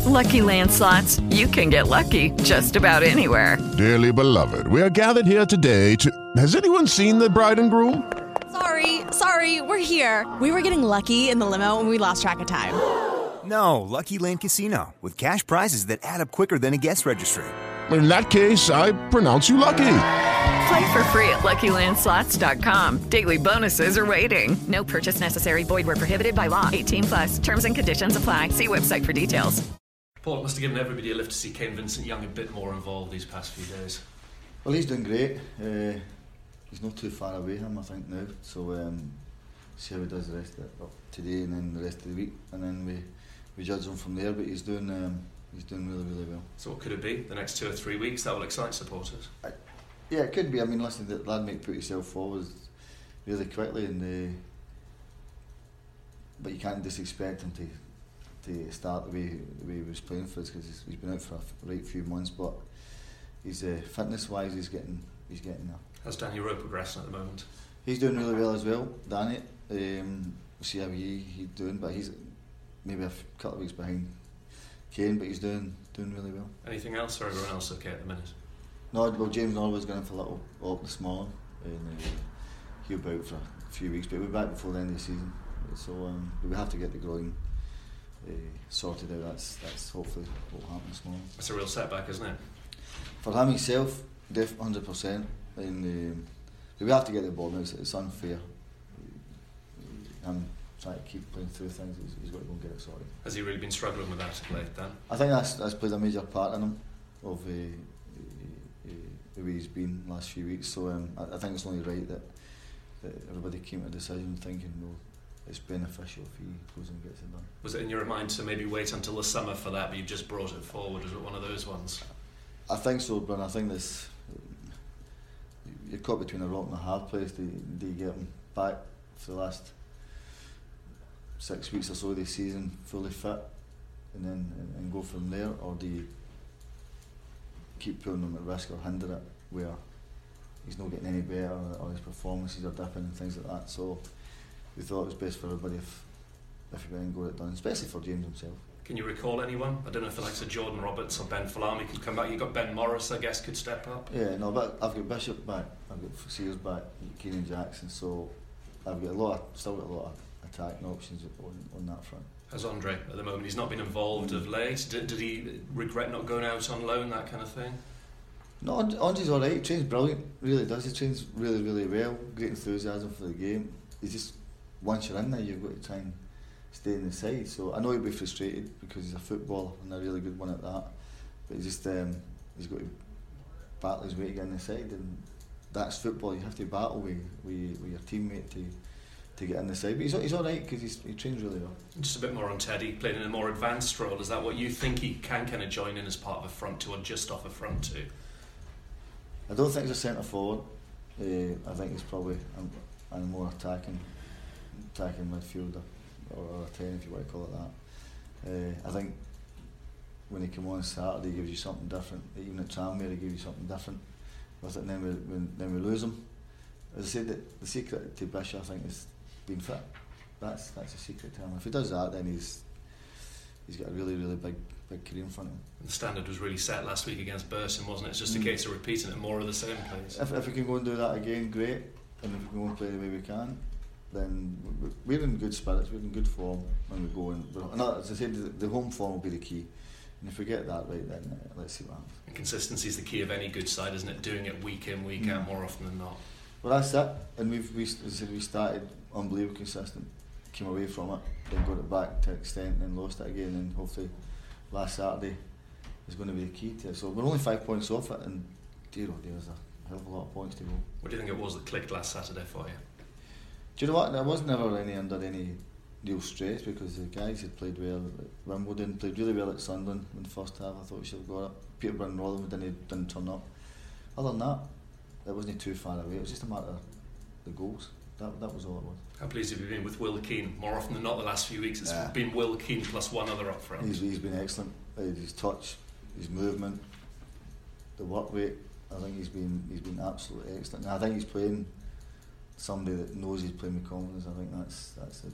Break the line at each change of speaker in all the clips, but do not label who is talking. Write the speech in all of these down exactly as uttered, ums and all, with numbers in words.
Lucky Land Slots, you can get lucky just about anywhere.
Dearly beloved, we are gathered here today to... Has anyone seen the bride and groom?
Sorry, sorry, we're here. We were getting lucky in the limo and we lost track of time.
No, Lucky Land Casino, with cash prizes that add up quicker than a guest registry.
In that case, I pronounce you lucky.
Play for free at Lucky Land Slots dot com. Daily bonuses are waiting. No purchase necessary. Void where prohibited by law. eighteen plus. Terms and conditions apply. See website for details.
Paul, it must have given everybody a lift to see Kane Vincent-Young a bit more involved these past few days.
Well, he's doing great. Uh, he's not too far away him, I think, now. So um, see how he does the rest of it, well, today and then the rest of the week, and then we, we judge him from there. But he's doing um, he's doing really, really well.
So what could it be? The next two or three weeks that will excite supporters.
I, yeah, it could be. I mean, listen, the lad might put himself forward really quickly, and uh, but you can't just expect him to to start the way the way he was playing for us, because he's, he's been out for a right few months. But he's uh, fitness wise, he's getting he's getting there.
How's Danny Rowe progressing at the moment?
He's doing really well as well, Danny. Um, we'll see how he he's doing, but he's maybe a couple of weeks behind Kane, but he's doing doing really well.
Anything else, or everyone else okay at the minute?
No, well, James Norwell's going for a little up this morning, and uh, he'll be out for a few weeks, but we'll be back before the end of the season. So um, we have to get the groin uh, sorted out. That's that's hopefully what will happen this morning.
It's a real setback, isn't it?
For him himself, def one hundred percent. And um, we have to get the ball now. It's, it's unfair. I'm trying to keep playing through things. He's, he's got to go and get it sorted.
Has he really been struggling with that of late, Dan?
I think that's that's played a major part in him of uh, uh, the way he's been the last few weeks. So um, I, I think it's only right that, that everybody came to a decision thinking, no, it's beneficial if he goes and gets it done.
Was it in your mind to maybe wait until the summer for that, but you just brought it forward? Was it one of those ones?
I think so, but I think this you're caught between a rock and a hard place. Do, do you get him back for the last six weeks or so of the season fully fit and then and, and go from there, or do you keep putting him at risk or hinder it where he's not getting any better, or, or his performances are dipping and things like that? So we thought it was best for everybody if if he went and got it done, especially for James himself.
Can you recall anyone? I don't know if the likes of Jordan Roberts or Ben Falami could come back. You've got Ben Morris, I guess, could step up.
Yeah, no, but I've got Bishop back, I've got Sears back, Keenan Jackson, so I've got a lot, of, still got a lot of attacking options on, on that front.
How's Andre at the moment? He's not been involved mm. of late. Did, did he regret not going out on loan, that kind of thing?
No, Andre's alright. He trains brilliant, really does. He trains really, really well. Great enthusiasm for the game. He just, once you're in there, you've got to try and stay in the side. So I know he'll be frustrated because he's a footballer and a really good one at that. But he just um, he's got to battle his way to get in the side, and that's football. You have to battle with with, with your teammate to to get in the side. But he's he's alright because he trains really well.
Just a bit more on Teddy, playing in a more advanced role. Is that what you think he can kind of join in as part of a front two or just off a front two?
I don't think he's a centre forward. Uh, I think he's probably a, a more attacking attacking midfielder, or, or a ten if you want to call it that. Uh, I think when he came on Saturday, he gives you something different. Even at Tranmere, he gave you something different with it. And then we when, then we lose him. As I said, that the secret to Bishop, I think, is being fit. That's that's the secret to him. If he does that, then he's he's got a really really big big career in front of him.
The standard was really set last week against Burton, wasn't it? It's just mm. a case of repeating it, more of the same, please.
If if we can go and do that again, great. And if we can go and play the way we can, then we're in good spirits, we're in good form when we go in. And as I said, the home form will be the key. And if we get that right, then uh, let's see what happens.
And consistency is the key of any good side, isn't it? Doing it week in, week mm. out more often than not.
Well, that's it. And we've, we, as I said, we started unbelievably consistent, came away from it, then got it back to an extent, and then lost it again. And hopefully, last Saturday is going to be the key to it. So we're only five points off it, and dear oh dear, there's a hell of a lot of points to go.
What do you think it was that clicked last Saturday for you?
Do you know what? There was never any under any real stress because the guys had played well at Wimbledon, played really well at Sunderland in the first half. I thought we should have got it. Peterborough and Rotherham didn't, didn't turn up. Other than that, it wasn't too far away. It was just a matter of the goals. That that was all it was.
How pleased have you been with Will Keane? More often than not, the last few weeks, it's
yeah.
been Will Keane plus one other up front.
He's, he's been excellent. His touch, his movement, the work rate. I think he's been he's been absolutely excellent. And I think he's playing somebody that knows he's playing with confidence. I think that's that's a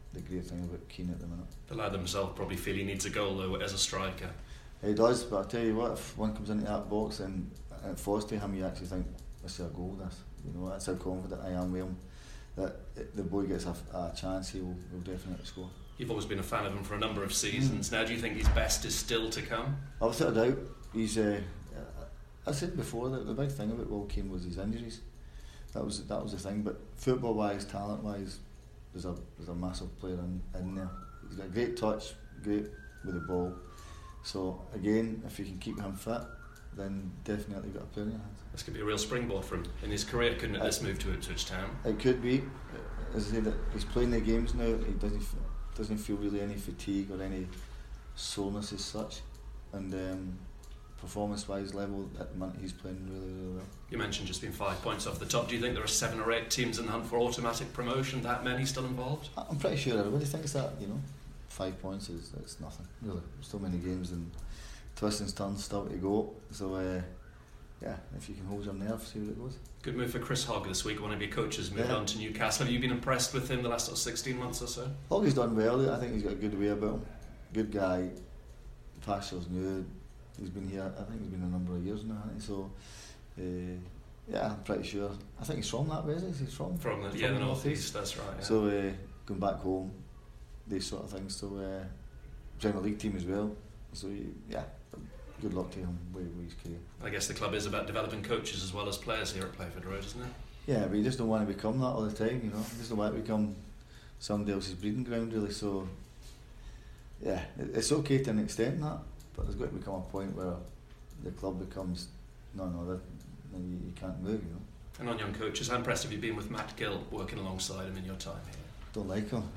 the great thing about Keane at the minute.
The lad himself probably feel he needs a goal though as a striker.
He does, but I tell you what, if one comes into that box and it falls to him, you actually think, this is a goal, this. You know, that's how confident I am with him, that if the boy gets a, a chance, he will he'll definitely score.
You've always been a fan of him for a number of seasons. Mm. Now, do you think his best is still to come?
Without a doubt. He's. Uh, I said before that the big thing about Will Keane was his injuries. That was that was the thing. But football-wise, talent-wise, there's a there's a massive player in, in there. He's got a great touch, great with the ball. So again, if you can keep him fit, then definitely got a player in your hands.
This could be a real springboard for him in his career, couldn't it? This move to Ipswich Town.
It could be. As I said, he's playing the games now. He doesn't doesn't feel really any fatigue or any soreness as such, and um, performance-wise level at the minute he's playing really really well.
You mentioned just being five points off the top. Do you think there are seven or eight teams in the hunt for automatic promotion? That many still involved?
I'm pretty sure everybody thinks that. You know, five points is it's nothing really. So many games and twists and turns still to go. So. Uh, Yeah, if you can hold your nerve, see where it goes.
Good move for Chris Hogg this week. One of your coaches moved
yeah.
on to Newcastle. Have you been impressed with him the last sixteen months or so?
Hogg's done well. I think he's got a good way about him. Good guy. Pastures new. He's been here. I think he's been a number of years now, hasn't he? So, uh, yeah, I'm pretty sure. I think he's from that way, isn't he? He's from
from the,
from
yeah, the
north
northeast. That's right. Yeah.
So uh, going back home, these sort of things. So uh, Premier League team as well. So yeah. Good luck to him with his career.
I guess the club is about developing coaches as well as players here at Playford Road, isn't it?
Yeah, but you just don't want to become that all the time, you know. You just don't want to become somebody else's breeding ground, really. So, yeah, it's okay to an extent that, but there's got to become a point where the club becomes, no, no, that, you, you can't move, you know.
And on young coaches, how impressed have you been with Matt Gill working alongside him in your time here?
Don't like him.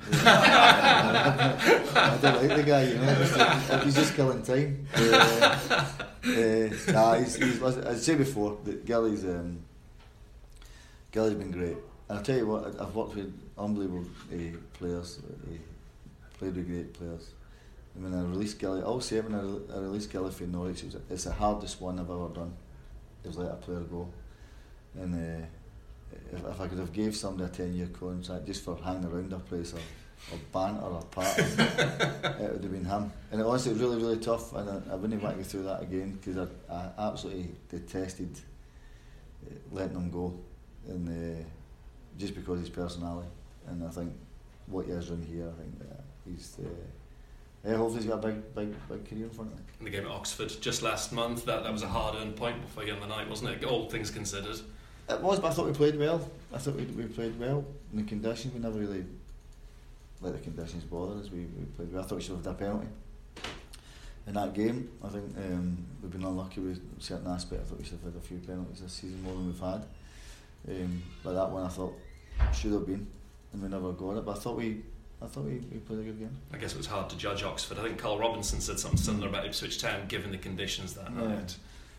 I don't like the guy, you know. He's just killing time. Uh, uh, nah, he's, he's, as I said before, that Gilly's um, Gilly's been great. And I'll tell you what, I've worked with unbelievable uh, players, uh, played with great players. And when I released Gilly, I'll say when I, re- I released Gilly from Norwich, it was, it's the hardest one I've ever done. It was let a player go. And uh, If, if I could have gave somebody a ten year contract just for hanging around a place or, or banter or party, it would have been him. And it honestly was really, really tough, and I, I wouldn't want to go through that again because I, I absolutely detested uh, letting him go, and uh, just because of his personality. And I think what he is around here, I think uh, he's. Uh, yeah, hopefully he's got a big, big, big career in front of him.
In the game at Oxford just last month, that, that was a hard-earned point for you on the night, wasn't it? All things considered.
It was, but I thought we played well. I thought we, we played well in the conditions. We never really let the conditions bother us. We, we played well. I thought we should have had a penalty in that game. I think um, we've been unlucky with certain aspects. I thought we should have had a few penalties this season, more than we've had. Um, but that one I thought should have been, and we never got it. But I thought we, I thought we, we played a good game.
I guess it was hard to judge Oxford. I think Carl Robinson said something similar about Ipswich Town, given the conditions that
yeah.
night.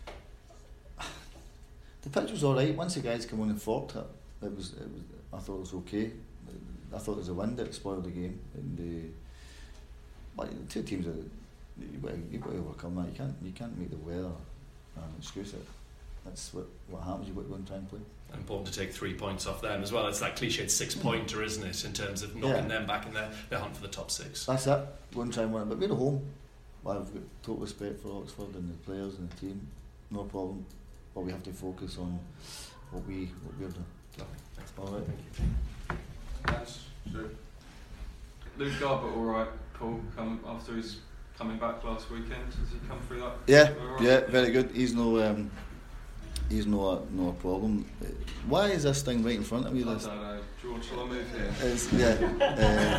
The pitch was all right. Once the guys come on and forked it, it was, it was. I thought it was okay. I thought it was a wind that spoiled the game. And uh, but the two teams, are, you've got, to, you've got to overcome that. You can't, you can't make the weather uh, excuse it. That's what what happens. You've got to go and try and play.
And important to take three points off them as well. It's that cliched six-pointer, mm. isn't it, in terms of knocking
yeah.
them back in their, their hunt for the top six.
That's it. Go and try and win it. But we're at home. I've got total respect for Oxford and the players and the team. No problem. But we have to focus on what we what we're doing.
Lovely. Thanks.
All right.
Thank you.
That's true. Luke Garbutt, all right. Paul, come after his coming back last weekend. Has he come through that?
Yeah,
right?
yeah, very good. He's no, um, he's no, no problem. Why is this thing right in front of me?
I
This?
don't know. George, shall I move here?
It's, yeah.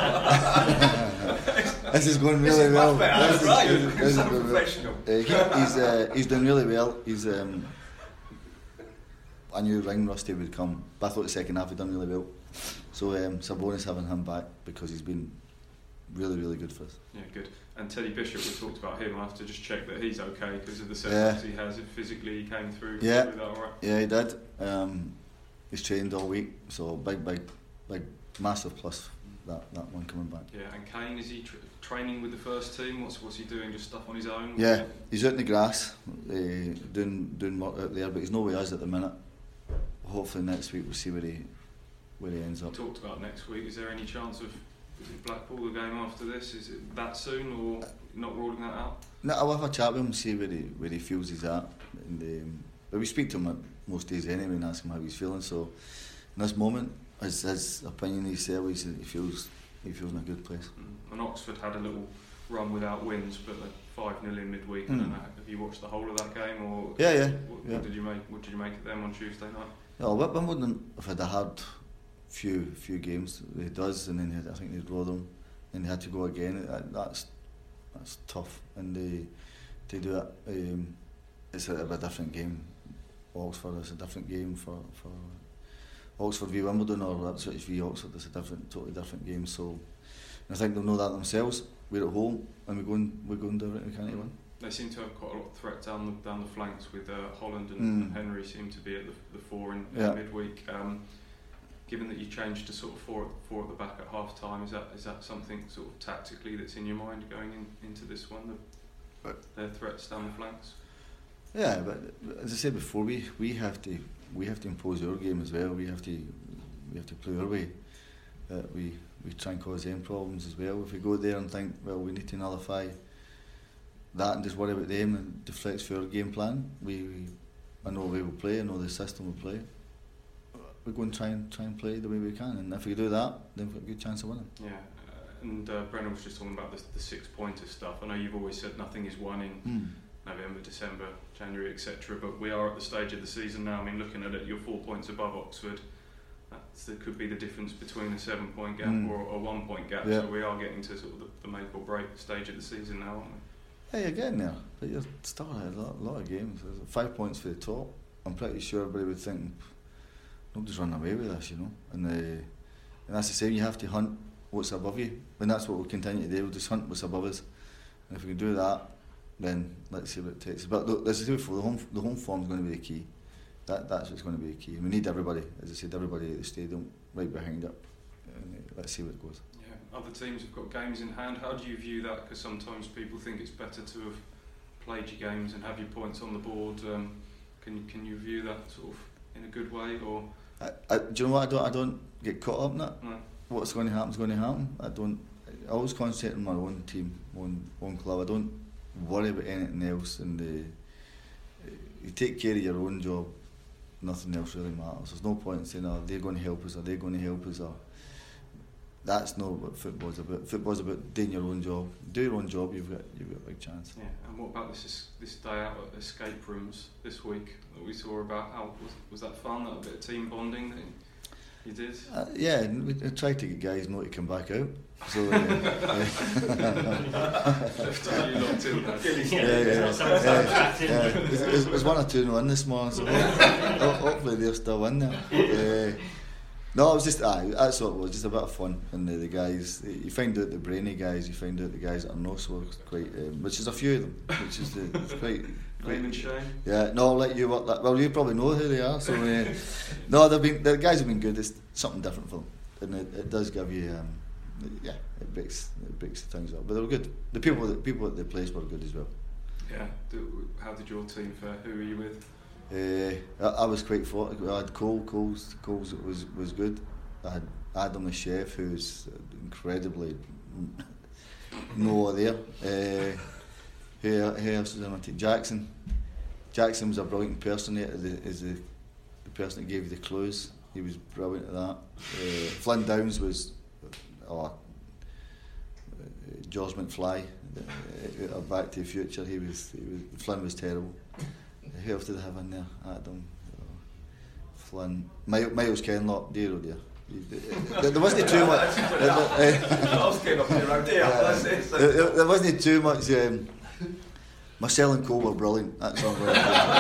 Uh, this is going really well. This is,
right.
this is, this is
I'm
going
professional.
well. Uh, he, he's uh, he's doing really well. He's um, I knew Ring Rusty would come, but I thought the second half he'd done really well. So um, it's a bonus having him back because he's been really, really good for us.
Yeah, good. And Teddy Bishop, we talked about him. I have to just check that he's okay because of the setbacks yeah. he has. Physically, he came through.
Yeah,
that all right?
yeah, he did. Um, he's trained all week, so big, big, big, massive plus that that one coming back.
Yeah, and Kane, is he tra- training with the first team? What's what's he doing? Just stuff on his own?
Yeah, he's out in the grass, uh, doing doing work out there, but he's no with us at the minute. Hopefully next week we'll see where he where he ends up.
We talked about next week. Is there any chance of is it Blackpool the game after this? Is it that soon, or not ruling that out?
No, I'll have a chat with him and see where he where he feels he's at. And, um, but we speak to him most days anyway and ask him how he's feeling. So in this moment, his, his opinion, he said, he said he feels he feels in a good place.
Mm. And Oxford had a little run without wins, but they're five nil in midweek.
Mm.
I don't know. Have you watched the whole of that game, or
yeah, yeah.
What,
yeah.
what did you make? What did you make of them on Tuesday night?
Yeah, well, Wimbledon have had a hard few few games. He does, and then they had, I think they draw them, and they had to go again. That, that's that's tough, and they to do it. Um, it's a, a different game. Oxford is a different game for for Oxford v Wimbledon, or Ipswich v Oxford. It's a different, totally different game. So I think they'll know that themselves. We're at home, and we're going we're going down it. We can't win.
They seem to have quite a lot of threat down the down the flanks with uh, Holland and,
Mm.
and Henry seem to be at the, the fore in,
Yeah.
in midweek. Um, given that you changed to sort of four four at the back at half time, is that is that something sort of tactically that's in your mind going in, into this one? The, their threats down the flanks.
Yeah, but as I said before, we, we have to we have to impose our game as well. We have to we have to play our way. Uh, we we try and cause them problems as well. If we go there and think, well, we need to nullify that and just worry about them and deflects for our game plan, we, we I know we will play. I know the system will play. We go and try and try and play the way we can, and if we do that, then we've got a good chance of winning.
Yeah, uh, and uh, Brennan was just talking about the, the six pointer stuff. I know you've always said nothing is won in
Mm.
November, December, January, et cetera. But we are at the stage of the season now. I mean, looking at it, you're four points above Oxford. That's, that could be the difference between a seven-point gap
Mm.
or a one-point gap.
Yeah.
So we are getting to sort of the, the make or break stage of the season now, aren't we?
Yeah, you're getting there, but you're still ahead a lot, lot of games. There's five points for the top. I'm pretty sure everybody would think nobody's running away with this, you know. And uh, and that's the same. You have to hunt what's above you, and that's what we'll continue to do. We'll just hunt what's above us, and if we can do that, then let's see what it takes. But look, as I said before, the home the home form is going to be the key. That that's what's going to be the key. We need everybody, as I said, everybody at the stadium right behind it, and uh, let's see where it goes.
Yeah, other teams have got games in hand. How do you view that? Because sometimes people think it's better to have played your games and have your points on the board. Um, can you can you view that sort of in a good way, or?
I, I, do you know what? I don't I don't get caught up in that.
No.
What's going to happen is going to happen. I don't. I always concentrate on my own team, own own club. I don't worry about anything else. And uh, you take care of your own job. Nothing else really matters. There's no point in saying, "Oh, they're going to help us," or "They're going to help us," or that's not what football's about. Football's about doing your own job. Do your own job, you've got you've got a big chance.
Yeah, and what about this this day out at escape rooms this week that we saw about? How was, was that fun? That a bit of team bonding that you did?
Uh, yeah, and we tried to get guys not to come back out. So uh,
Left you locked in there.
yeah, yeah, yeah, yeah. There's, there's one or two in one this morning, so hopefully they're still in there. Uh, no, it was just aye, that's what it was, just a bit of fun. And the, the guys, you find out the brainy guys, you find out the guys that are not so quite, um, which is a few of them, which is the, it's quite.
Name and shame.
Yeah, no, I'll let you work that. Well, you probably know who they are. So uh, no, they've been the guys have been good. It's something different for them, and it, it does give you, um, yeah, it breaks it breaks the things up. But they were good. The people, the people at the place were good as well.
Yeah. Do, how did your team fare? Who were you with?
Uh, I, I was quite fortunate. I had Cole. Cole's Cole's was was good. I had Adam the chef, who's incredibly no there. Uh, Who, who else was I going to take? Jackson. Jackson was a brilliant impersonator. The, is the, the person that gave you the clues. He was brilliant at that. Uh, Flynn Downs was oh, uh, George McFly. Uh, Back to the Future. He was, he was. Flynn was terrible. Who else did I have in there? Adam, uh, Flynn, My, Miles Kenlock. Dear oh dear. There, there wasn't too much. There, there wasn't too much. Um, Marcel and Cole were brilliant. That's all I'm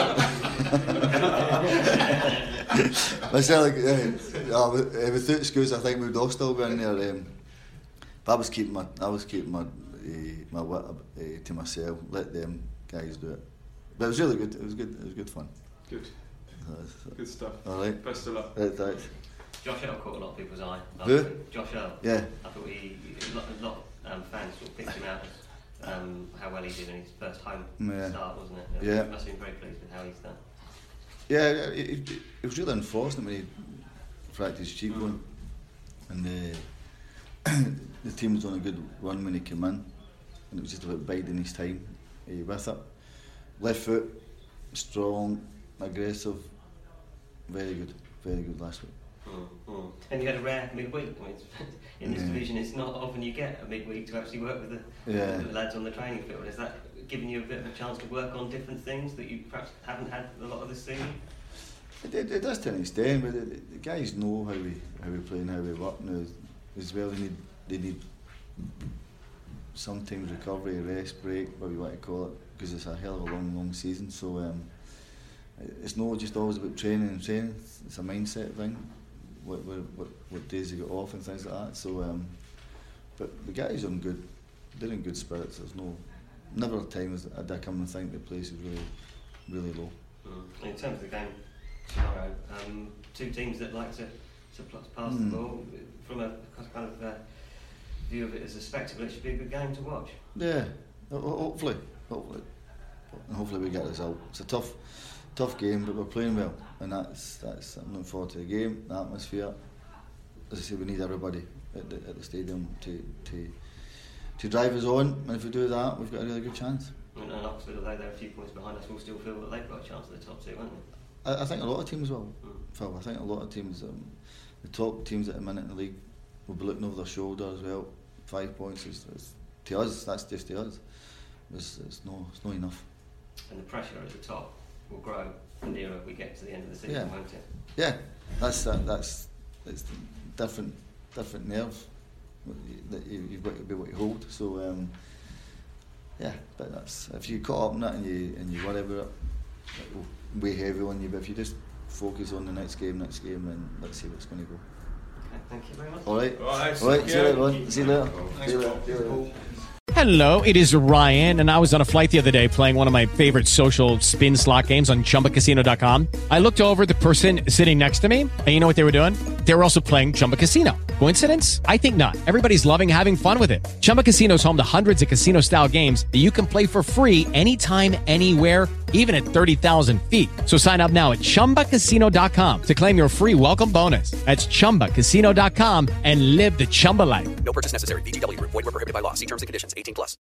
Marcel, uh, uh, without excuse, I think we'd all still be in there. Um, but I was keeping my, I was keeping my, uh, my wit uh, to myself. Let them guys do it. But it was really good. It was good. It was good fun.
Good.
Uh,
Good stuff.
All right.
Best of luck.
Right, thanks.
Josh Earl caught a lot of people's eye.
Who?
Josh Earl.
Yeah.
I thought he, a lot, a lot of um, fans sort of picked him out as um, how well he did in his first home
Yeah.
start, wasn't it?
Yeah.
He must have been very pleased with how he's done.
Yeah, it, it, it was really unfortunate when he cracked his cheekbone, and uh, the team was on a good run when he came in, and it was just about biding his time uh, with it. Left foot, strong, aggressive, very good, very good last week.
Mm-hmm. And you had a rare midweek. I mean, in this yeah. division, it's not often you get a midweek to actually work with the,
yeah.
with the lads on the training field. Is that giving you a bit of a chance to work on different things that you perhaps haven't had a lot of this season?
It, it, it does to an extent, but the, the guys know how we how we play and how we work now as well. They need they need sometimes recovery, rest, break, what we want to call it, because it's a hell of a long, long season. So um, it's not just always about training and training. It's a mindset thing. What what what, what days you get off and things like that. So, um, but the guys are in good. They're in good spirits. There's no never a time I did come and think the place is really really low.
Mm. In terms of the game tomorrow, um, two teams that like to to pass mm. the ball. From a kind of uh, view of it as a spectacle, it should be a good game to watch.
Yeah, hopefully, hopefully, and hopefully we get a result. It's a tough. Tough game, but we're playing well, and that's that's. I'm looking forward to the game, the atmosphere. As I say, we need everybody at the, at the stadium to to to drive us on, and if we do that, we've got a really good chance.
And, and Oxford, although they're a few points behind us, will still feel that they've got a chance at the top two, won't they?
I, I think a lot of teams will.
Mm.
Phil, I think a lot of teams, um, the top teams at the minute in the league, will be looking over their shoulder as well. Five points is, is to us. That's just to us. It's, it's no, it's not enough.
And the pressure at the top will grow the nearer we get to the end of the season,
yeah.
won't it?
Yeah, that's that, that's it's different different nerves that you, you've got to be able to hold. So um, yeah, but that's if you caught up in that and you and you worry about it, it will weigh heavy on you. But if you just focus on the next game, next game, then let's see what's going to go.
Okay, thank you very much.
All right,
all right,
all right. See you later.
You.
See you later.
Thanks,
see you later. See you later.
Hello, it is Ryan, and I was on a flight the other day playing one of my favorite social spin slot games on Chumba Casino dot com. I looked over at the person sitting next to me, and you know what they were doing? They were also playing Chumba Casino. Coincidence? I think not. Everybody's loving having fun with it. Chumba Casino is home to hundreds of casino-style games that you can play for free anytime, anywhere, even at thirty thousand feet. So sign up now at Chumba Casino dot com to claim your free welcome bonus. That's Chumba Casino dot com and live the Chumba life.
No purchase necessary. V G W. Void where prohibited by law. See terms and conditions. eighteen plus.